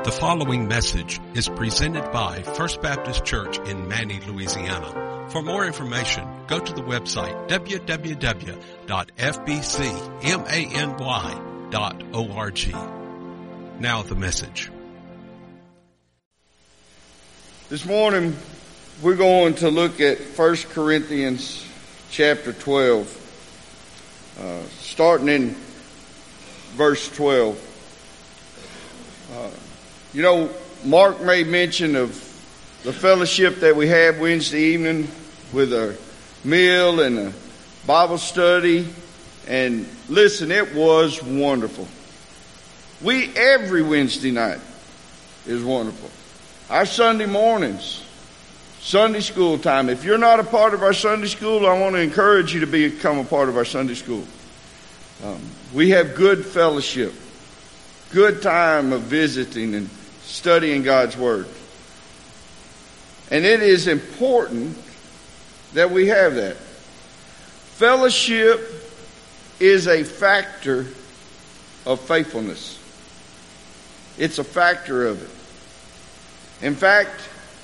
The following message is presented by First Baptist Church in Many, Louisiana. For more information, go to the website www.fbcmany.org. Now the message. This morning, we're going to look at 1 Corinthians chapter 12, starting in verse 12. Mark made mention of the fellowship that we had Wednesday evening with a meal and a Bible study. And listen, it was wonderful. Every Wednesday night is wonderful. Our Sunday mornings, Sunday school time. If you're not a part of our Sunday school, I want to encourage you to become a part of our Sunday school. We have good fellowship, good time of visiting and studying God's Word. And it is important that we have that. Fellowship is a factor of faithfulness. It's a factor of it. In fact,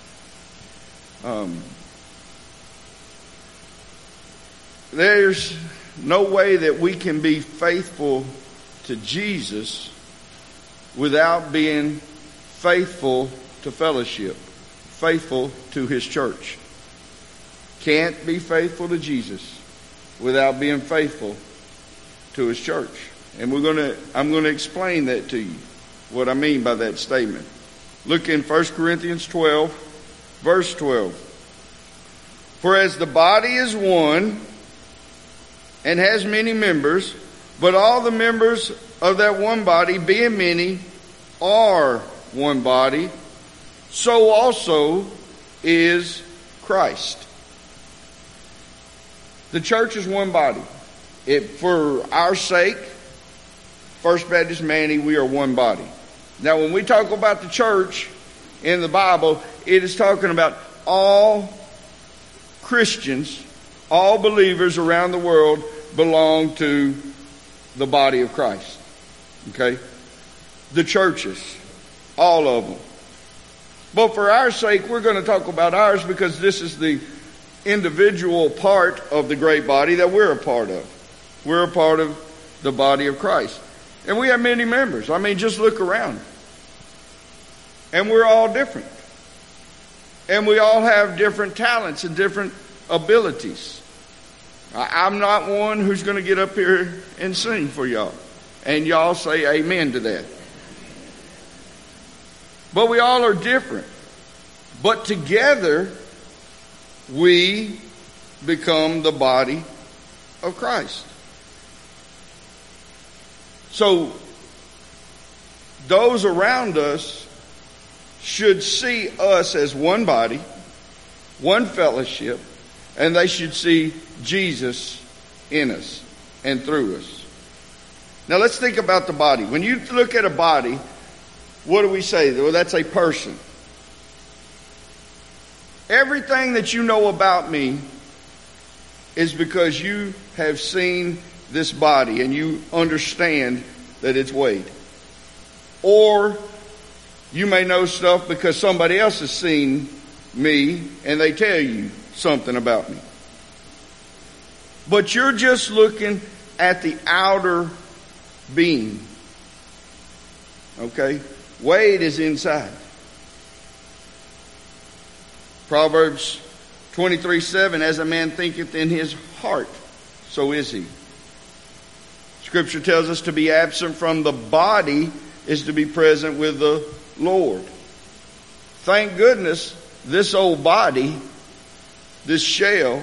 there's no way that we can be faithful to Jesus without being faithful to fellowship, faithful to His church. Can't be faithful to Jesus without being faithful to His church. And I'm going to explain that to you, what I mean by that statement. Look in 1 Corinthians 12, verse 12. For as the body is one and has many members, but all the members of that one body, being many, are one body, so also is Christ. The church is one body. For our sake, First Baptist Many, we are one body. Now, when we talk about the church in the Bible, it is talking about all Christians, all believers around the world belong to the body of Christ. Okay? The churches, all of them. But for our sake, we're going to talk about ours because this is the individual part of the great body that we're a part of. We're a part of the body of Christ. And we have many members. I mean, just look around. And we're all different. And we all have different talents and different abilities. I'm not one who's going to get up here and sing for y'all. And y'all say amen to that. But we all are different. But together, we become the body of Christ. So, those around us should see us as one body, one fellowship, and they should see Jesus in us and through us. Now let's think about the body. When you look at a body, what do we say? Well, that's a person. Everything that you know about me is because you have seen this body and you understand that it's weighed. Or you may know stuff because somebody else has seen me and they tell you something about me. But you're just looking at the outer being. Okay? Weight is inside. Proverbs 23:7, as a man thinketh in his heart, so is he. Scripture tells us to be absent from the body is to be present with the Lord. Thank goodness this old body, this shell,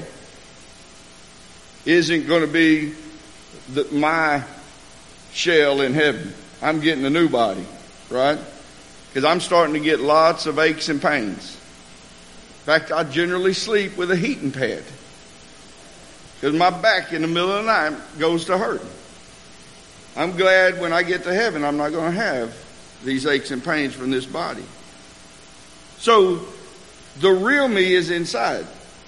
isn't going to be my shell in heaven. I'm getting a new body, right? Because I'm starting to get lots of aches and pains. In fact, I generally sleep with a heating pad because my back in the middle of the night goes to hurting. I'm glad when I get to heaven I'm not going to have these aches and pains from this body. So, the real me is inside.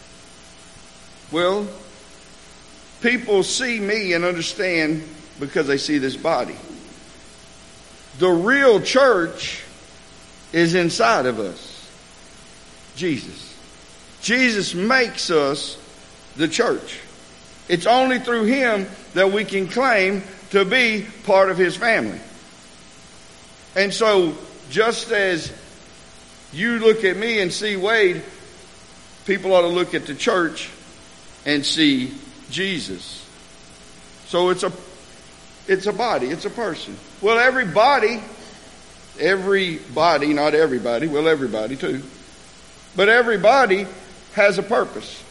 Well, people see me and understand because they see this body. The real church is inside of us. Jesus. Jesus makes us the church. It's only through Him that we can claim to be part of His family. And so, just as you look at me and see Wade, people ought to look at the church and see Jesus. So it's a body, it's a person. Well, everybody, not everybody, well, everybody too, but everybody has a purpose.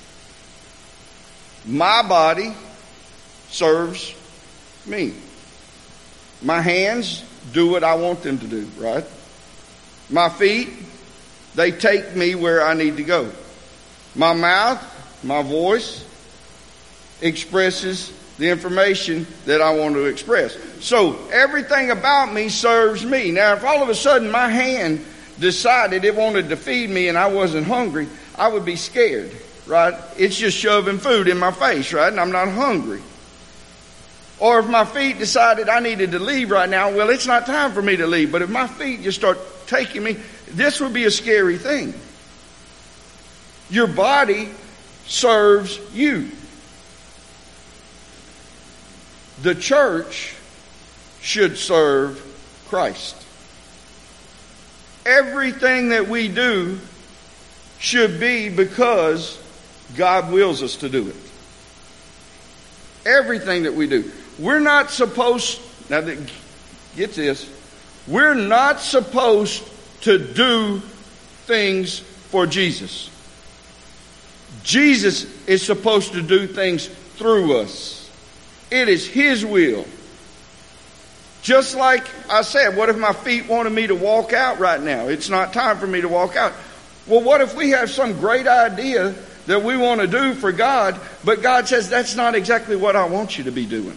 My body serves me. My hands do what I want them to do, right? My feet, they take me where I need to go. My mouth, my voice, expresses the information that I want to express. So everything about me serves me. Now, if all of a sudden my hand decided it wanted to feed me and I wasn't hungry, I would be scared, right? It's just shoving food in my face, right? And I'm not hungry. Or if my feet decided I needed to leave right now, well, it's not time for me to leave. But if my feet just start taking me, this would be a scary thing. Your body serves you. The church should serve Christ. Everything that we do should be because God wills us to do it. Everything that we do. We're not supposed, now get this, we're not supposed to do things for Jesus. Jesus is supposed to do things through us. It is His will. Just like I said, what if my feet wanted me to walk out right now? It's not time for me to walk out. Well, what if we have some great idea that we want to do for God, but God says, that's not exactly what I want you to be doing?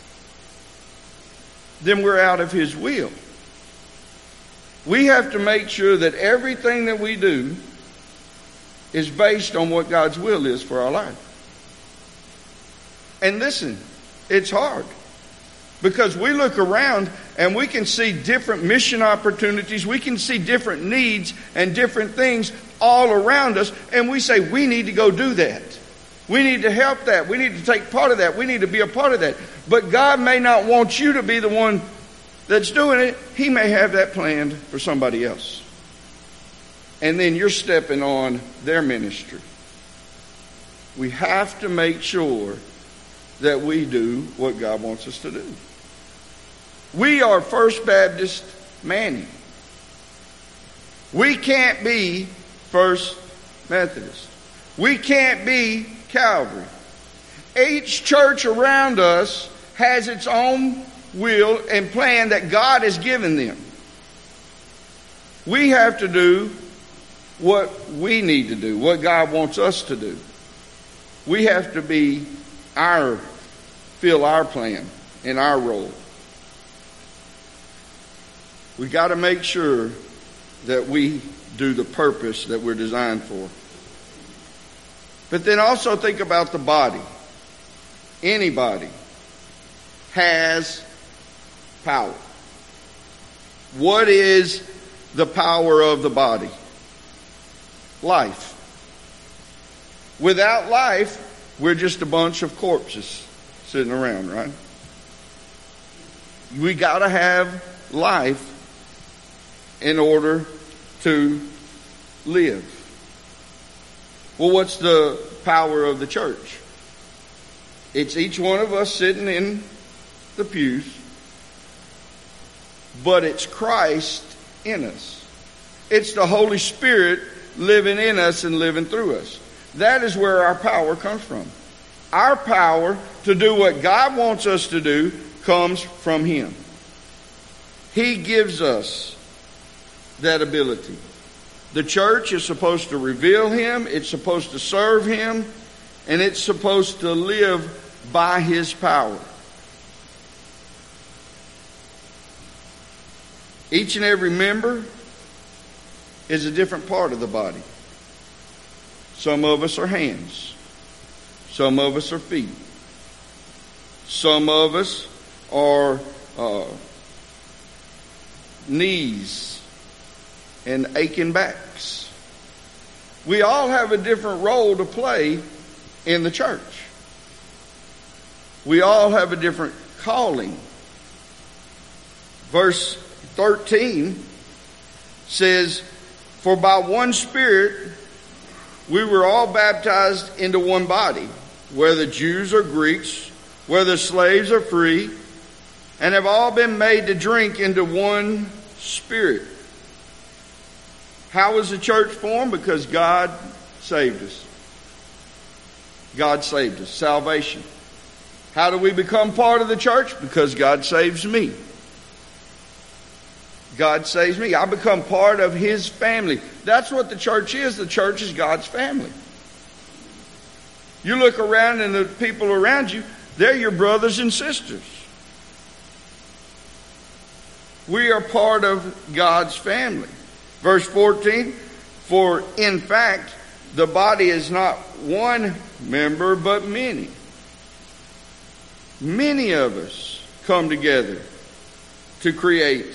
Then we're out of His will. We have to make sure that everything that we do is based on what God's will is for our life. And listen, it's hard. Because we look around and we can see different mission opportunities. We can see different needs and different things all around us. And we say, we need to go do that. We need to help that. We need to take part of that. We need to be a part of that. But God may not want you to be the one that's doing it. He may have that planned for somebody else. And then you're stepping on their ministry. We have to make sure that we do what God wants us to do. We are First Baptist Manning. We can't be First Methodist. We can't be Calvary. Each church around us has its own will and plan that God has given them. We have to do what we need to do, what God wants us to do. We have to be fill our plan and our role. We got to make sure that we do the purpose that we're designed for. But then also think about the body. Anybody has power. What is the power of the body? Life. Without life, we're just a bunch of corpses sitting around, right? We got to have life in order to live. Well, what's the power of the church? It's each one of us sitting in the pews, but it's Christ in us. It's the Holy Spirit living in us and living through us. That is where our power comes from. Our power to do what God wants us to do comes from Him. He gives us that ability. The church is supposed to reveal Him, it's supposed to serve Him, and it's supposed to live by His power. Each and every member is a different part of the body. Some of us are hands. Some of us are feet. Some of us are knees and aching backs. We all have a different role to play in the church. We all have a different calling. Verse 13 says, "For by one Spirit we were all baptized into one body, whether Jews or Greeks, whether slaves or free, and have all been made to drink into one Spirit." How was the church formed? Because God saved us. God saved us. Salvation. How do we become part of the church? Because God saves me. God saves me. I become part of His family. That's what the church is. The church is God's family. You look around and the people around you, they're your brothers and sisters. We are part of God's family. Verse 14, "For in fact, the body is not one member, but many. Many of us come together to create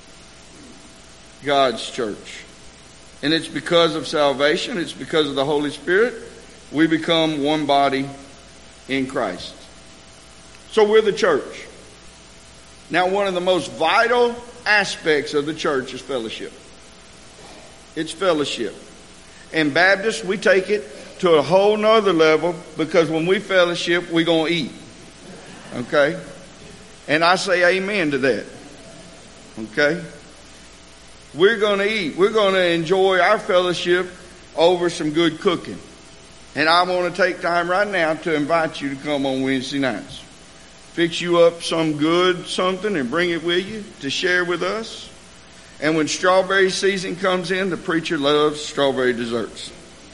God's church." And it's because of salvation, it's because of the Holy Spirit, we become one body in Christ. So we're the church. Now, one of the most vital aspects of the church is fellowship. It's fellowship. And Baptists, we take it to a whole nother level, because when we fellowship, we're going to eat. Okay? And I say amen to that. Okay? We're going to eat. We're going to enjoy our fellowship over some good cooking. And I want to take time right now to invite you to come on Wednesday nights. Fix you up some good something and bring it with you to share with us. And when strawberry season comes in, the preacher loves strawberry desserts.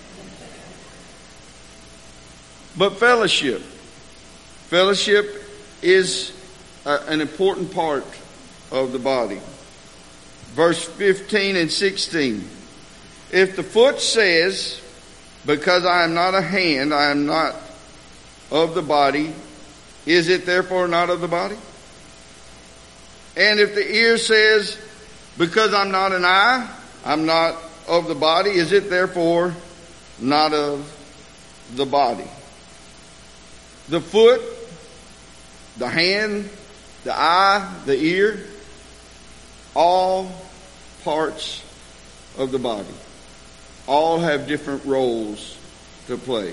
But fellowship. Fellowship is an important part of the body. Verse 15 and 16. "If the foot says, 'Because I am not a hand, I am not of the body,' is it therefore not of the body? And if the ear says, 'Because I'm not an eye, I'm not of the body,' is it therefore not of the body?" The foot, the hand, the eye, the ear, all parts of the body. All have different roles to play.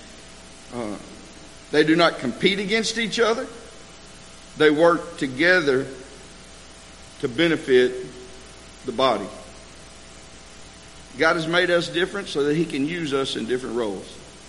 They do not compete against each other. They work together to benefit the body. God has made us different so that He can use us in different roles.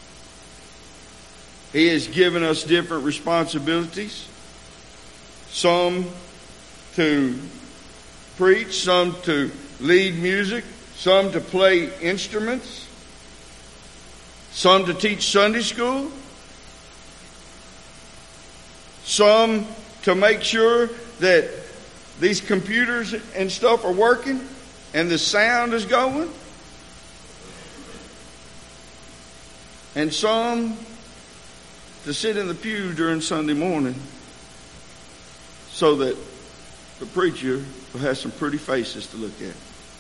He has given us different responsibilities. Some to preach, some to lead music, some to play instruments, some to teach Sunday school, some to make sure that these computers and stuff are working and the sound is going, and some to sit in the pew during Sunday morning so that the preacher will have some pretty faces to look at.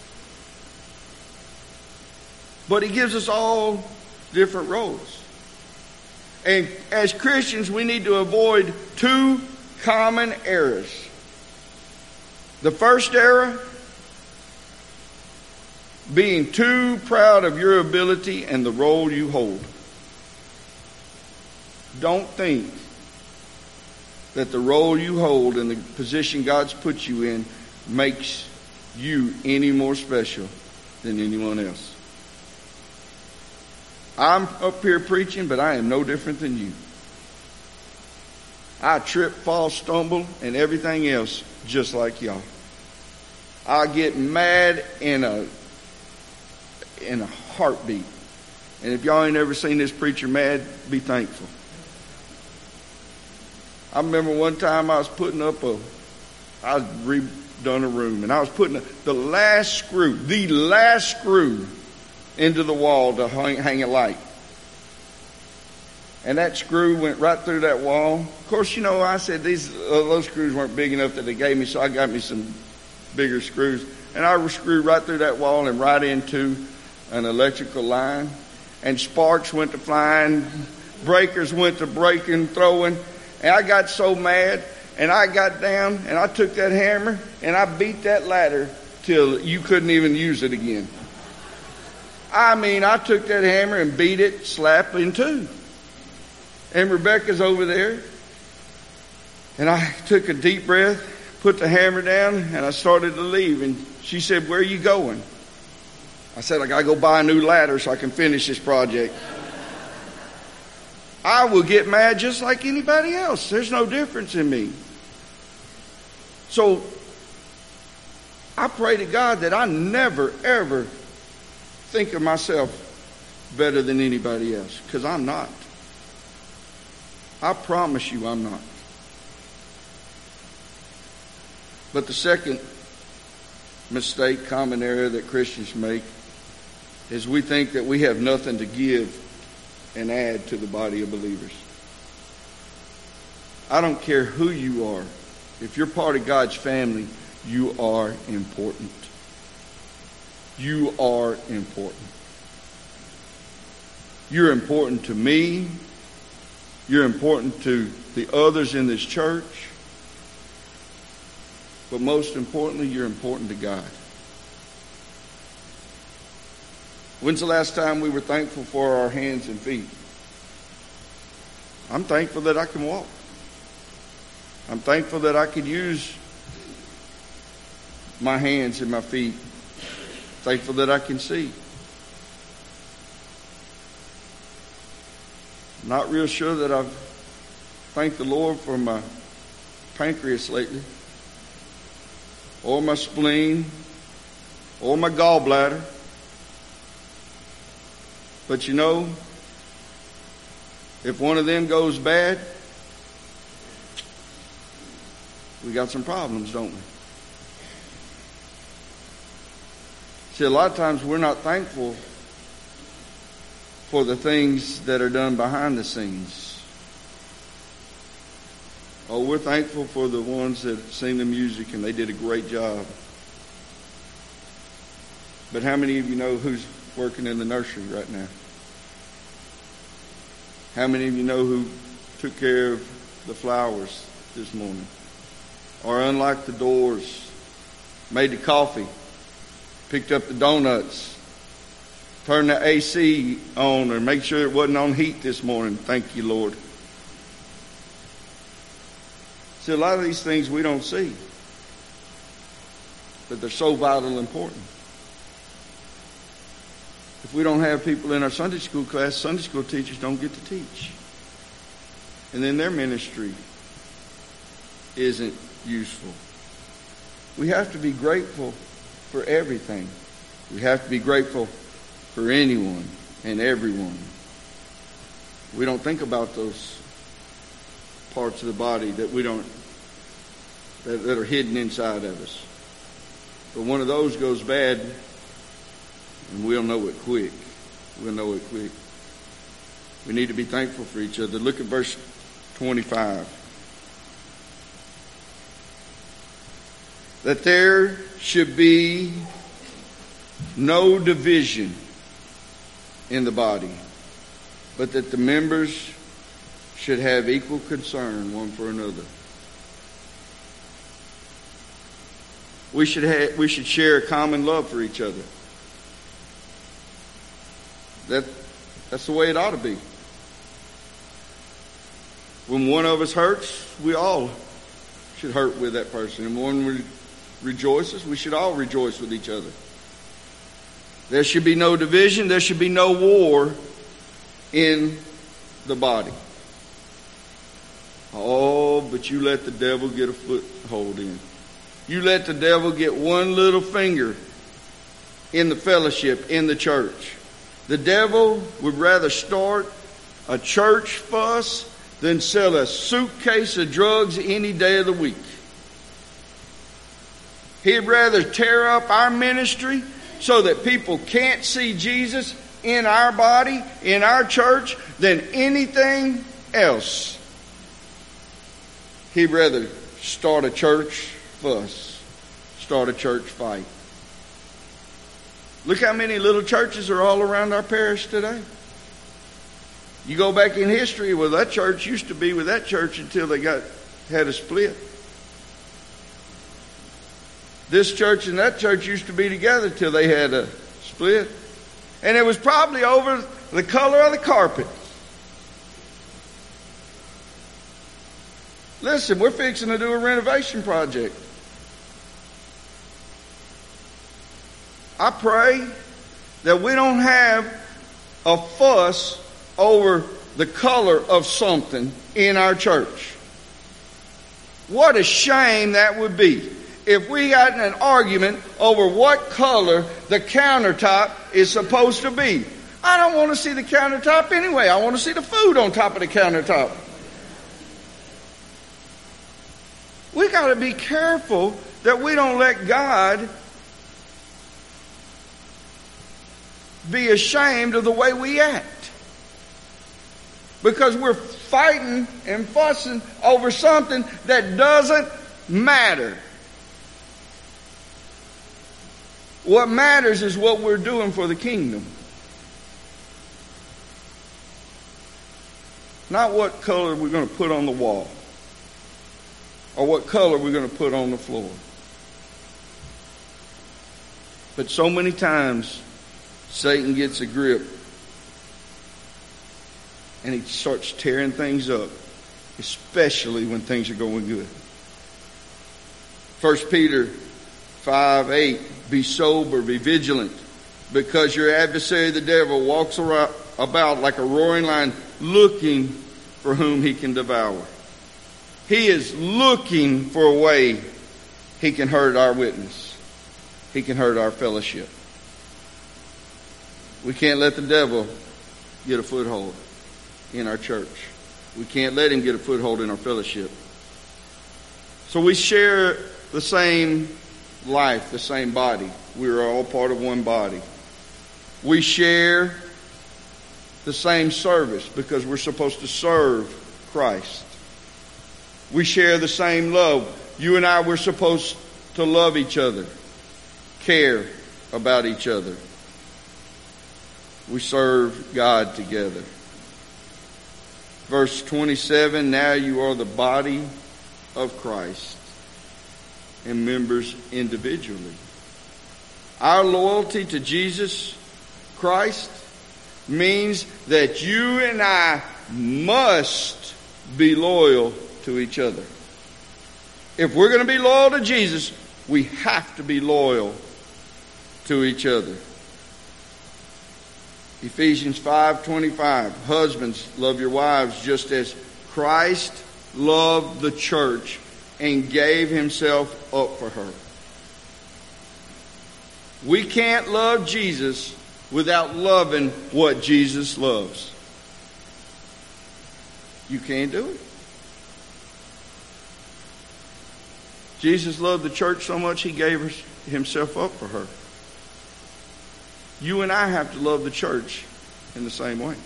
But He gives us all different roles. And as Christians, we need to avoid two common errors. The first error, being too proud of your ability and the role you hold. Don't think that the role you hold and the position God's put you in makes you any more special than anyone else. I'm up here preaching, but I am no different than you. I trip, fall, stumble, and everything else just like y'all. I get mad in a heartbeat. And if y'all ain't ever seen this preacher mad, be thankful. I remember one time I was putting up I was redone a room, and I was putting the last screw into the wall to hang a light. And that screw went right through that wall. Of course, I said those screws weren't big enough that they gave me, so I got me some bigger screws. And I was screwed right through that wall and right into an electrical line. And sparks went to flying, breakers went to breaking, throwing. And I got so mad, and I got down, and I took that hammer, and I beat that ladder till you couldn't even use it again. I mean, I took that hammer and beat it slap in two. And Rebecca's over there. And I took a deep breath, put the hammer down, and I started to leave. And she said, "Where are you going?" I said, "I got to go buy a new ladder so I can finish this project." I will get mad just like anybody else. There's no difference in me. So I pray to God that I never, ever think of myself better than anybody else, because I'm not. I promise you I'm not. But the second mistake, common error that Christians make, is we think that we have nothing to give and add to the body of believers. I don't care who you are. If you're part of God's family, you are important. You are important. You're important to me. You're important to the others in this church. But most importantly, you're important to God. When's the last time we were thankful for our hands and feet? I'm thankful that I can walk. I'm thankful that I could use my hands and my feet. Thankful that I can see. Not real sure that I've thanked the Lord for my pancreas lately, or my spleen, or my gallbladder. But you know, if one of them goes bad, we got some problems, don't we? See, a lot of times we're not thankful for the things that are done behind the scenes. Oh, we're thankful for the ones that sing the music and they did a great job. But how many of you know who's working in the nursery right now? How many of you know who took care of the flowers this morning? Or unlocked the doors, made the coffee, picked up the donuts, turned the AC on, or make sure it wasn't on heat this morning. Thank you, Lord. See, a lot of these things we don't see, but they're so vital and important. If we don't have people in our Sunday school class, Sunday school teachers don't get to teach. And then their ministry isn't useful. We have to be grateful for everything. We have to be grateful for anyone and everyone. We don't think about those parts of the body that we don't, that are hidden inside of us. But one of those goes bad, and we'll know it quick. We'll know it quick. We need to be thankful for each other. Look at verse 25. That there should be no division in the body, but that the members should have equal concern one for another. We should share a common love for each other. That's the way it ought to be. When one of us hurts, we all should hurt with that person. And when one rejoices, we should all rejoice with each other. There should be no division. There should be no war in the body. Oh, but you let the devil get a foothold in. You let the devil get one little finger in the fellowship, in the church. The devil would rather start a church fuss than sell a suitcase of drugs any day of the week. He'd rather tear up our ministry so that people can't see Jesus in our body, in our church, than anything else. He'd rather start a church fuss, start a church fight. Look how many little churches are all around our parish today. You go back in history, well, that church used to be with that church until they had a split. This church and that church used to be together till they had a split. And it was probably over the color of the carpet. Listen, we're fixing to do a renovation project. I pray that we don't have a fuss over the color of something in our church. What a shame that would be if we got in an argument over what color the countertop is supposed to be. I don't want to see the countertop anyway. I want to see the food on top of the countertop. We got to be careful that we don't let God be ashamed of the way we act. Because we're fighting and fussing over something that doesn't matter. What matters is what we're doing for the kingdom. Not what color we're going to put on the wall. Or what color we're going to put on the floor. But so many times, Satan gets a grip. And he starts tearing things up. Especially when things are going good. 1 Peter 5:8, be sober, be vigilant, because your adversary the devil walks about like a roaring lion, looking for whom he can devour. He is looking for a way he can hurt our witness. He can hurt our fellowship. We can't let the devil get a foothold in our church. We can't let him get a foothold in our fellowship. So we share the same life, the same body. We are all part of one body. We share the same service because we're supposed to serve Christ. We share the same love. You and I, we're supposed to love each other, care about each other. We serve God together. Verse 27, now you are the body of Christ and members individually. Our loyalty to Jesus Christ means that you and I must be loyal to each other. If we're going to be loyal to Jesus, we have to be loyal to each other. Ephesians 5:25, husbands, love your wives just as Christ loved the church and gave himself up for her. We can't love Jesus without loving what Jesus loves. You can't do it. Jesus loved the church so much he gave himself up for her. You and I have to love the church in the same way.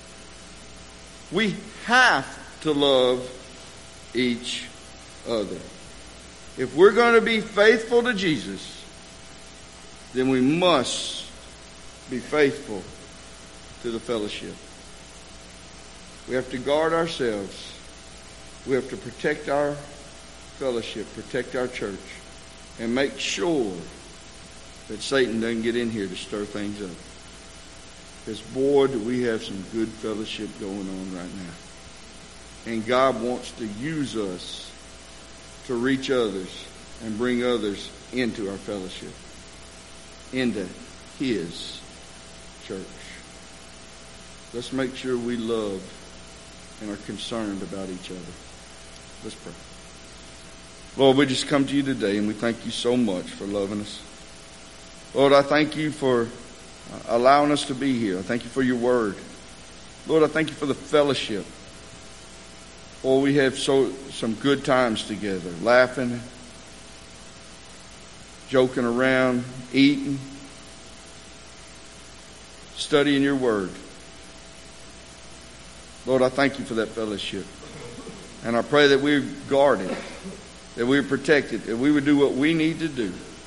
We have to love each other. If we're going to be faithful to Jesus, then we must be faithful to the fellowship. We have to guard ourselves. We have to protect our fellowship, protect our church, and make sure that Satan doesn't get in here to stir things up. Because boy, do we have some good fellowship going on right now. And God wants to use us to reach others and bring others into our fellowship, into his church. Let's make sure we love and are concerned about each other. Let's pray. Lord, we just come to you today and we thank you so much for loving us. Lord, I thank you for allowing us to be here. I thank you for your word. Lord, I thank you for the fellowship. Lord, we have some good times together, laughing, joking around, eating, studying your word. Lord, I thank you for that fellowship. And I pray that we guard it, that we protect it, that we would do what we need to do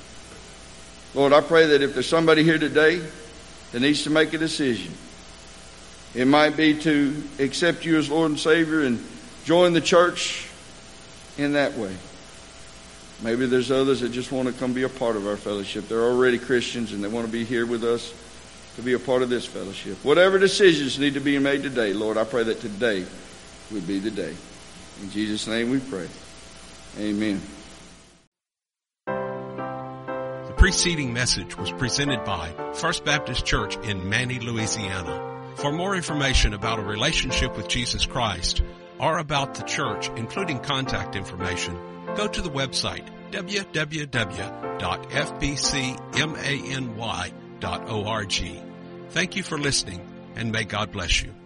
Lord, I pray that if there's somebody here today that needs to make a decision, it might be to accept you as Lord and Savior and join the church in that way. Maybe there's others that just want to come be a part of our fellowship. They're already Christians and they want to be here with us to be a part of this fellowship. Whatever decisions need to be made today, Lord, I pray that today would be the day. In Jesus' name we pray. Amen. The preceding message was presented by First Baptist Church in Manny, Louisiana. For more information about a relationship with Jesus Christ or about the church, including contact information, go to the website www.fbcmany.org. Thank you for listening, and may God bless you.